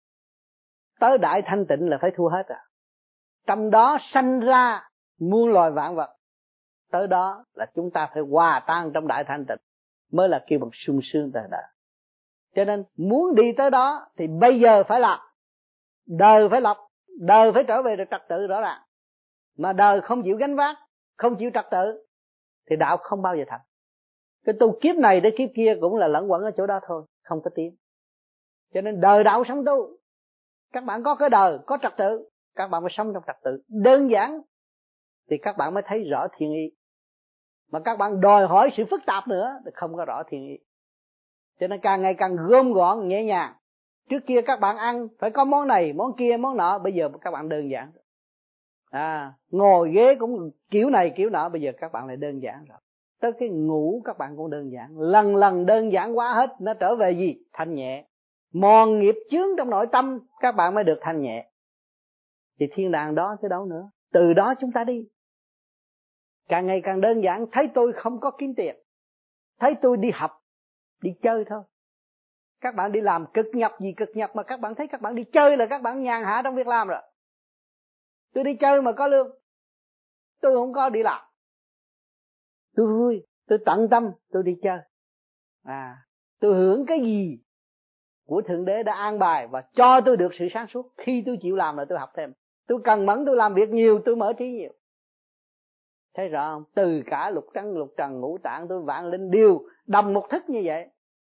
Tới đại thanh tịnh là phải thua hết à. Trong đó sanh ra muôn loài vạn vật. Tới đó là chúng ta phải hòa tan trong đại thanh tịnh, mới là kêu bằng sung sướng đời đời. Cho nên muốn đi tới đó thì bây giờ phải làm. Đời phải lập, đời phải trở về được trật tự rõ ràng. Mà đời không chịu gánh vác, không chịu trật tự thì đạo không bao giờ thành. Cái tu kiếp này đến kiếp kia cũng là lẫn quẩn ở chỗ đó thôi, không có tiến. Cho nên đời đạo sống tu, các bạn có cái đời, có trật tự, các bạn phải sống trong trật tự đơn giản thì các bạn mới thấy rõ thiên ý. Mà các bạn đòi hỏi sự phức tạp nữa thì không có rõ thiên ý. Cho nên càng ngày càng gom gọn nhẹ nhàng. Trước kia các bạn ăn phải có món này, món kia, món nọ, bây giờ các bạn đơn giản. À, ngồi ghế cũng kiểu này kiểu nọ, bây giờ các bạn lại đơn giản rồi. Tới cái ngủ các bạn cũng đơn giản, lần lần đơn giản quá hết, nó trở về gì? Thanh nhẹ. Mòn nghiệp chướng trong nội tâm các bạn mới được thanh nhẹ. Thì thiên đàng đó chứ đâu nữa. Từ đó chúng ta đi. Càng ngày càng đơn giản, thấy tôi không có kiếm tiền, thấy tôi đi học, đi chơi thôi. Các bạn đi làm cực nhọc gì cực nhọc mà các bạn thấy các bạn đi chơi là các bạn nhàn hạ trong việc làm rồi. Tôi đi chơi mà có lương, tôi không có đi làm. Tôi vui, tôi tận tâm, tôi đi chơi. À, tôi hưởng cái gì của Thượng Đế đã an bài và cho tôi được sự sáng suốt. Khi tôi chịu làm là tôi học thêm. Tôi cần mẫn, tôi làm việc nhiều, tôi mở trí nhiều. Thấy rõ không? Từ cả lục trắng, lục trần, ngũ tạng, tôi vạn linh đều đồng một thức như vậy.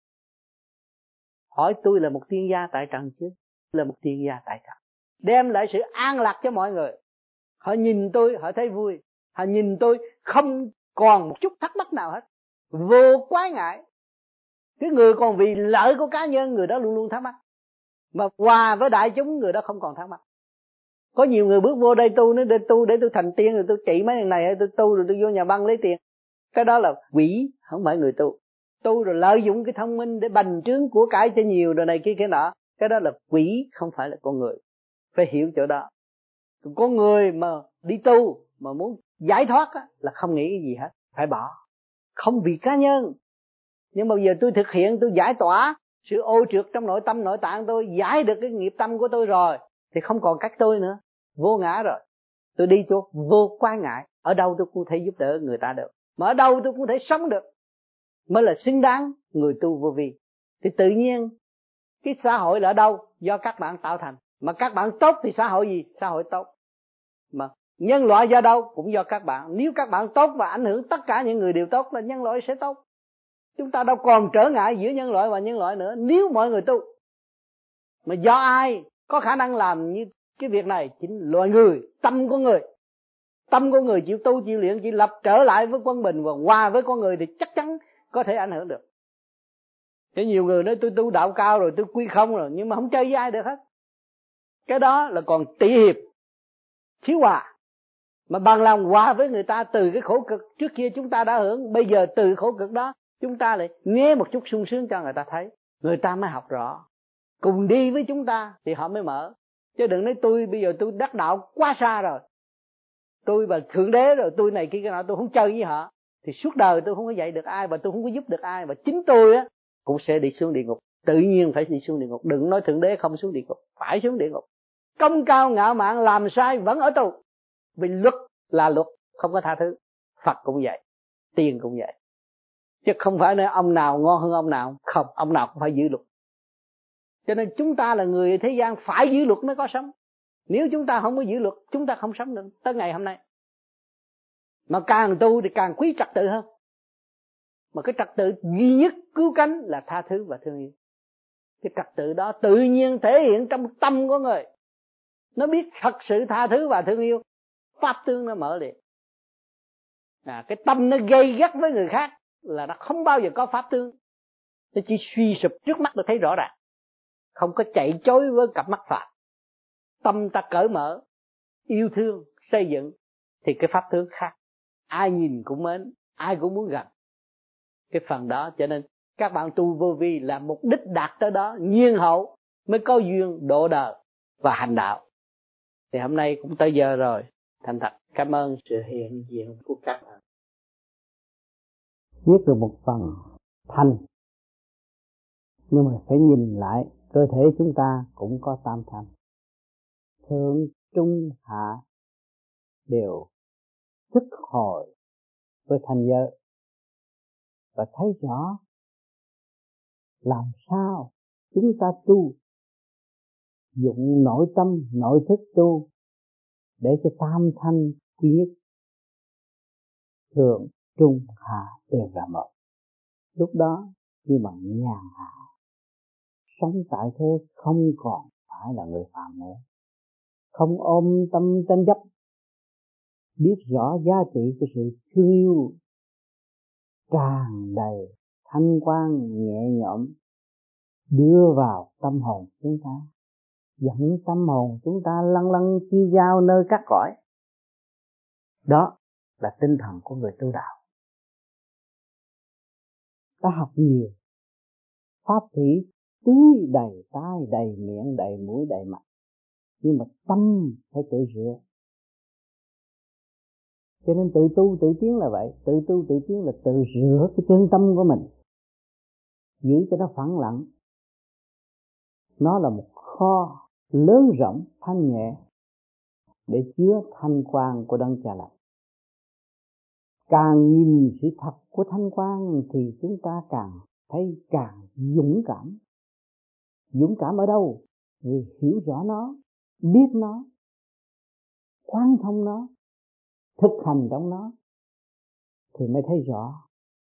Hỏi tôi là một tiên gia tại trần chứ? Là một tiên gia tại trần. Đem lại sự an lạc cho mọi người. Họ nhìn tôi, họ thấy vui. Họ nhìn tôi không còn một chút thắc mắc nào hết. Vô quái ngại. Cái người còn vì lợi của cá nhân, người đó luôn luôn thắc mắc. Mà hòa với đại chúng, người đó không còn thắc mắc. Có nhiều người bước vô đây tu, nói để tu để tôi thành tiên, rồi tôi trị mấy thằng này, tôi tu rồi tôi vô nhà băng lấy tiền. Cái đó là quỷ, không phải người tu. Tu rồi lợi dụng cái thông minh để bành trướng của cải cho nhiều rồi này kia kia nọ. Cái đó là quỷ, không phải là con người. Phải hiểu chỗ đó. Con người mà đi tu mà muốn giải thoát á, là không nghĩ cái gì hết, phải bỏ. Không vì cá nhân. Nhưng mà giờ tôi thực hiện, tôi giải tỏa sự ô trượt trong nội tâm nội tạng tôi, giải được cái nghiệp tâm của tôi rồi thì không còn cách tôi nữa, vô ngã rồi. Tôi đi chỗ vô quái ngại, ở đâu tôi cũng thể giúp đỡ người ta được, mà ở đâu tôi cũng thể sống được, mới là xứng đáng người tu vô vi. Thì tự nhiên cái xã hội là ở đâu? Do các bạn tạo thành. Mà các bạn tốt thì xã hội gì? Xã hội tốt. Mà nhân loại do đâu? Cũng do các bạn. Nếu các bạn tốt và ảnh hưởng tất cả những người đều tốt là nhân loại sẽ tốt. Chúng ta đâu còn trở ngại giữa nhân loại và nhân loại nữa nếu mọi người tu. Mà do ai có khả năng làm như cái việc này? Chính loài người, tâm của người. Tâm của người chịu tu, chịu luyện, chịu lập trở lại với quân bình và hòa với con người thì chắc chắn có thể ảnh hưởng được. Thế nhiều người nói tôi tu đạo cao rồi, tôi quy không rồi, nhưng mà không chơi với ai được hết. Cái đó là còn tỉ hiệp, thiếu hòa. Mà bằng lòng hòa với người ta từ cái khổ cực trước kia chúng ta đã hưởng, bây giờ từ khổ cực đó chúng ta lại nghe một chút sung sướng cho người ta thấy, người ta mới học rõ. Cùng đi với chúng ta thì họ mới mở. Chứ đừng nói tôi bây giờ tôi đắc đạo quá xa rồi, tôi và Thượng Đế rồi, tôi này kia cái nọ, tôi không chơi với họ, thì suốt đời tôi không có dạy được ai và tôi không có giúp được ai, và chính tôi á cũng sẽ đi xuống địa ngục. Tự nhiên phải đi xuống địa ngục. Đừng nói Thượng Đế không xuống địa ngục, phải xuống địa ngục. Công cao ngạo mạn làm sai vẫn ở tù, vì luật là luật, không có tha thứ. Phật cũng vậy, tiền cũng vậy. Chứ không phải nói ông nào ngon hơn ông nào, không, ông nào cũng phải giữ luật. Cho nên chúng ta là người thế gian phải giữ luật mới có sống. Nếu chúng ta không có giữ luật, chúng ta không sống được tới ngày hôm nay. Mà càng tu thì càng quý trật tự hơn. Mà cái trật tự duy nhất cứu cánh là tha thứ và thương yêu. Cái trật tự đó tự nhiên thể hiện trong tâm của người. Nó biết thật sự tha thứ và thương yêu, pháp tướng nó mở liền. À, cái tâm nó gây gắt với người khác là nó không bao giờ có pháp tướng. Nó chỉ suy sụp trước mắt là thấy rõ ràng, không có chạy chối với cặp mắt Phật. Tâm ta cởi mở, yêu thương, xây dựng thì cái pháp tướng khác. Ai nhìn cũng mến, ai cũng muốn gần cái phần đó. Cho nên các bạn tu vô vi là mục đích đạt tới đó, nhiên hậu mới có duyên độ đời và hành đạo. Thì hôm nay cũng tới giờ rồi. Thành thật cảm ơn sự hiện diện của các bạn. Biết được một phần thanh, nhưng mà phải nhìn lại cơ thể chúng ta cũng có tam thanh, thượng trung hạ đều thức hồi với thanh giới, và thấy rõ làm sao chúng ta tu, dụng nội tâm nội thức tu để cho tam thanh quy nhất, thượng trung hạ đều là một. Lúc đó như bằng nhàn hạ, sống tại thế không còn phải là người phàm nữa, không ôm tâm tranh chấp, biết rõ giá trị của sự thương yêu, tràn đầy thanh quan nhẹ nhõm đưa vào tâm hồn chúng ta, dẫn tâm hồn chúng ta lăn lăn chiêu giao nơi các cõi. Đó là tinh thần của người tu đạo. Ta học nhiều pháp thủy tưới đầy tai, đầy miệng, đầy mũi, đầy mặt, nhưng mà tâm phải tự rửa. Cho nên tự tu tự tiến là vậy. Tự tu tự tiến là tự rửa cái chân tâm của mình, giữ cho nó phẳng lặng. Nó là một kho lớn rộng thanh nhẹ để chứa thanh quang của đấng Cha Lành. Càng nhìn sự thật của thanh quang thì chúng ta càng thấy càng dũng cảm. Dũng cảm ở đâu? Vì hiểu rõ nó, biết nó, quán thông nó, thực hành trong nó thì mới thấy rõ,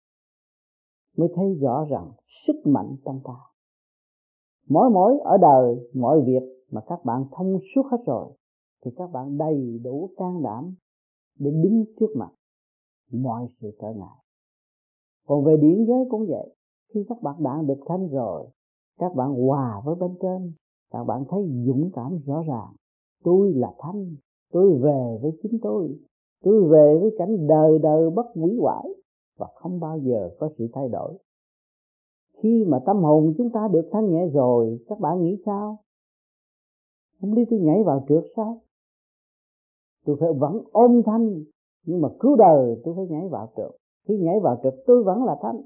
mới thấy rõ rằng sức mạnh trong ta. Mỗi mỗi ở đời, mọi việc mà các bạn thông suốt hết rồi thì các bạn đầy đủ can đảm để đứng trước mặt mọi sự trở ngại. Còn về điển giới cũng vậy. Khi các bạn đạt được thanh rồi, các bạn hòa với bên trên, các bạn thấy dũng cảm rõ ràng. Tôi là thanh, tôi về với chính tôi, tôi về với cảnh đời đời bất hủy hoại và không bao giờ có sự thay đổi. Khi mà tâm hồn chúng ta được thanh nhẹ rồi, các bạn nghĩ sao? Không đi tôi nhảy vào trượt sao? Tôi phải vẫn ôm thanh, nhưng mà cứu đời tôi phải nhảy vào trượt. Khi nhảy vào trượt tôi vẫn là thanh.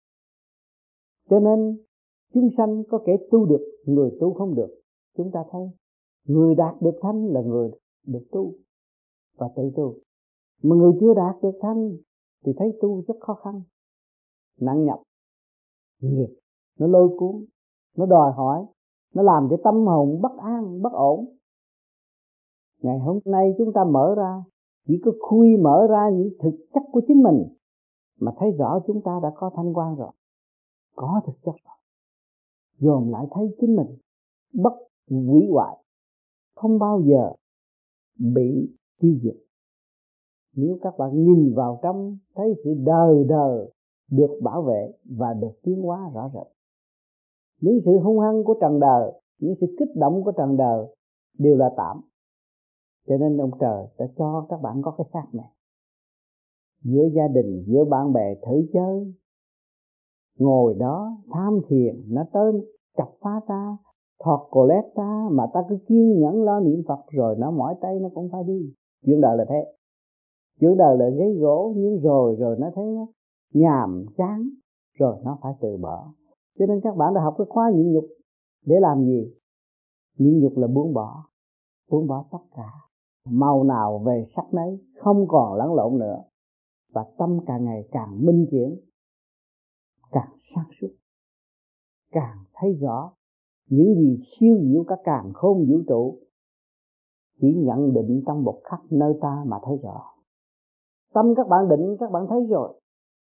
Cho nên chúng sanh có kẻ tu được, người tu không được. Chúng ta thấy người đạt được thanh là người được tu và tự tu, mà người chưa đạt được thanh thì thấy tu rất khó khăn, nặng nhọc, nghiệp nó lôi cuốn, nó đòi hỏi, nó làm cho tâm hồn bất an, bất ổn. Ngày hôm nay chúng ta mở ra, chỉ có khui mở ra những thực chất của chính mình mà thấy rõ chúng ta đã có thanh quan rồi, có thực chất rồi. Dồn lại thấy chính mình bất hủy hoại, không bao giờ bị tiêu diệt. Nếu các bạn nhìn vào trong thấy sự đời đời được bảo vệ và được tiến hóa rõ rệt. Những sự hung hăng của trần đời, những sự kích động của trần đời đều là tạm. Cho nên ông trời đã cho các bạn có cái xác này. Giữa gia đình, giữa bạn bè thử chơi, ngồi đó tham thiền, nó tới chặt phá ta, thọt cồ lét ta, mà ta cứ kiên nhẫn lo niệm Phật rồi nó mỏi tay nó cũng phải đi. Chuyện đời là thế. Chuyện đời là ghế gỗ, nhưng rồi rồi nó thấy nó nhàm chán, rồi nó phải từ bỏ. Cho nên các bạn đã học cái khóa nhịn nhục để làm gì? Nhịn nhục là buông bỏ, buông bỏ tất cả. Màu nào về sắc nấy, không còn lẫn lộn nữa. Và tâm càng ngày càng minh chuyển, càng sáng suốt, càng thấy rõ những gì siêu diệu cả càn khôn vũ trụ. Chỉ nhận định trong một khắc nơi ta mà thấy rõ. Tâm các bạn định, các bạn thấy rồi.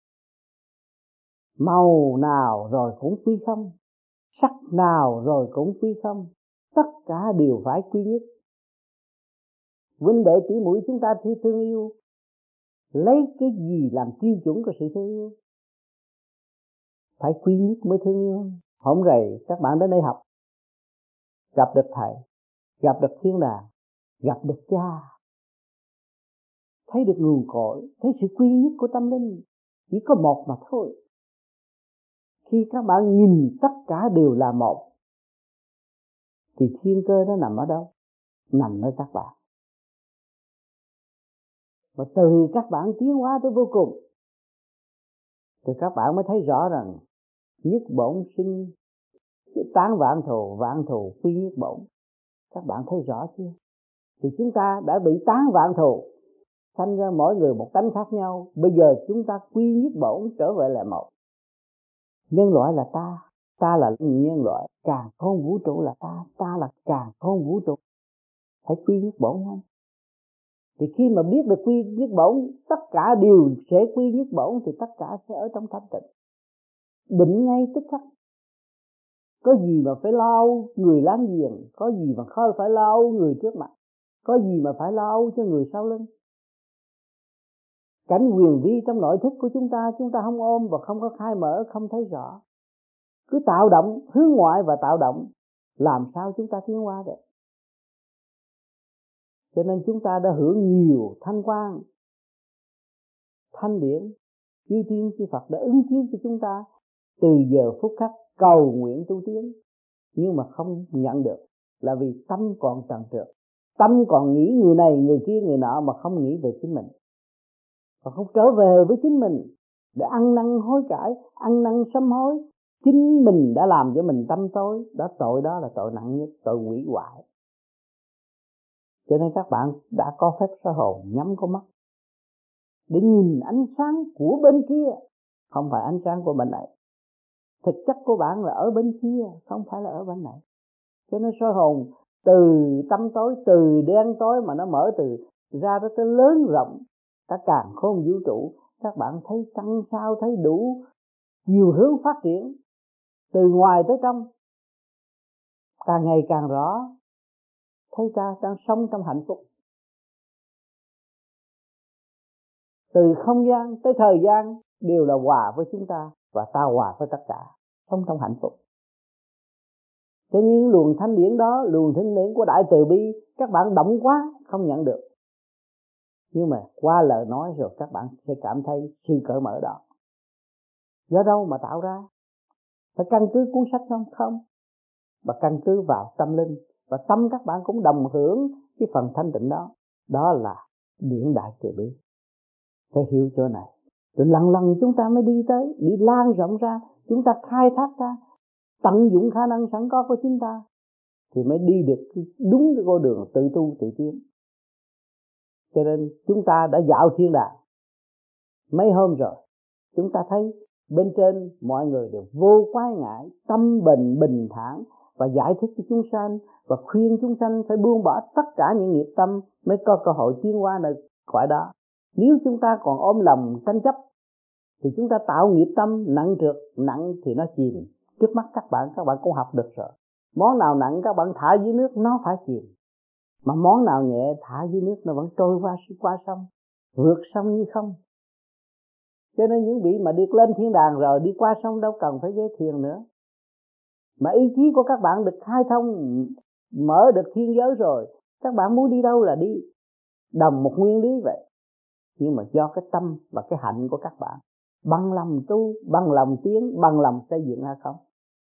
Màu nào rồi cũng quy không, sắc nào rồi cũng quy không, tất cả đều phải quy nhất. Huynh đệ tỷ muội chúng ta thì thương yêu, lấy cái gì làm tiêu chuẩn của sự thương yêu? Phải quy nhất mới thương yêu. Hôm rồi các bạn đến đây học, gặp được thầy, gặp được thiên đàng, gặp được cha, thấy được nguồn cội, thấy sự quy nhất của tâm linh. chỉ có một mà thôi. Khi các bạn nhìn tất cả đều là một, thì thiên cơ nó nằm ở đâu? Nằm ở các bạn. Và từ các bạn tiến hóa tới vô cùng, thì các bạn mới thấy rõ rằng nhất bổn sinh tán vạn thù, vạn thù quy nhất bổn. Các bạn thấy rõ chưa? Thì chúng ta đã bị tán vạn thù, thành ra mỗi người một tánh khác nhau. Bây giờ chúng ta quy nhất bổn, trở về là một. Nhân loại là ta, ta là nhân loại. Càn khôn vũ trụ là ta, ta là càn khôn vũ trụ. Phải quy nhất bổn không? Thì khi mà biết được quy nhất bổn, tất cả đều sẽ quy nhất bổn, thì tất cả sẽ ở trong thanh tịnh, định ngay tức khắc. Có gì mà phải lo người láng giềng, có gì mà không phải lo người trước mặt, có gì mà phải lo cho người sau lưng. Cảnh huyền vi trong nội thức của chúng ta, chúng ta không ôm và không có khai mở, không thấy rõ. Cứ tạo động, hướng ngoại và tạo động, làm sao chúng ta tiến hóa được? Cho nên chúng ta đã hưởng nhiều thanh quang, thanh điển, chư thiên chư Phật đã ứng chiếu cho chúng ta từ giờ phút khắc cầu nguyện tu tiến, nhưng mà không nhận được, là vì tâm còn trần trượt, tâm còn nghĩ người này người kia người nọ mà không nghĩ về chính mình, và không trở về với chính mình để ăn năn hối cải, ăn năn sám hối. Chính mình đã làm cho mình tâm tối, đó tội, đó là tội nặng nhất, tội hủy hoại. Cho nên các bạn đã có phép soi hồn, nhắm con mắt để nhìn ánh sáng của bên kia, không phải ánh sáng của bên này. Thực chất của bạn là ở bên kia, không phải là ở bên này. Cho nên soi hồn từ tâm tối, từ đen tối mà nó mở từ ra đó tới lớn rộng cả càn khôn vũ trụ. Các bạn thấy trăng sao, thấy đủ nhiều hướng phát triển, từ ngoài tới trong, càng ngày càng rõ, thấy ta đang sống trong hạnh phúc. Từ không gian tới thời gian đều là hòa với chúng ta, và ta hòa với tất cả, sống trong hạnh phúc. Thế nhưng luồng thanh điển đó, luồng thanh điển của đại từ bi, các bạn động quá không nhận được. Nhưng mà qua lời nói rồi các bạn sẽ cảm thấy sự cởi mở đó. Do đâu mà tạo ra? Phải căn cứ cuốn sách không? Không. Mà căn cứ vào tâm linh. Và tâm các bạn cũng đồng hưởng cái phần thanh tịnh đó. Đó là điển đại từ bi. Phải hiểu chỗ này. Rồi lần lần chúng ta mới đi tới, đi lan rộng ra, chúng ta khai thác ra, tận dụng khả năng sẵn có của chúng ta, thì mới đi được đúng cái con đường tự tu tự tiến. Cho nên chúng ta đã dạo thiên đàng mấy hôm rồi, chúng ta thấy bên trên mọi người đều vô quái ngại, tâm bình bình thản, và giải thích cho chúng sanh và khuyên chúng sanh phải buông bỏ tất cả những nghiệp tâm mới có cơ hội tiến hóa nơi cõi đó. Nếu chúng ta còn ôm lòng tranh chấp thì chúng ta tạo nghiệp tâm nặng trược, nặng thì nó chìm. Trước mắt các bạn, các bạn cũng học được rồi. Món nào nặng các bạn thả dưới nước nó phải chìm, mà món nào nhẹ thả dưới nước nó vẫn trôi qua qua sông, vượt sông như không. Cho nên những vị mà đi lên thiên đàng rồi đi qua sông đâu cần phải ghé thuyền nữa, mà ý chí của các bạn được khai thông, mở được thiên giới rồi, các bạn muốn đi đâu là đi, đồng một nguyên lý vậy. Nhưng mà do cái tâm và cái hạnh của các bạn, bằng lòng tu, bằng lòng tiến, bằng lòng xây dựng hay không,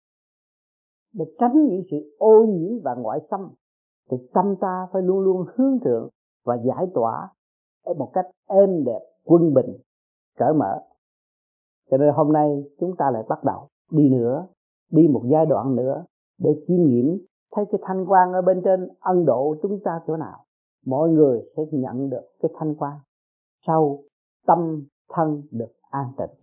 để tránh những sự ô nhiễm và ngoại xâm, thì tâm ta phải luôn luôn hướng thượng và giải tỏa ở một cách êm đẹp, quân bình, cởi mở. Cho nên hôm nay chúng ta lại bắt đầu đi nữa, đi một giai đoạn nữa để chiêm nghiệm thấy cái thanh quang ở bên trên ân độ chúng ta chỗ nào. Mọi người sẽ nhận được cái thanh quang sau tâm thân được an tịnh.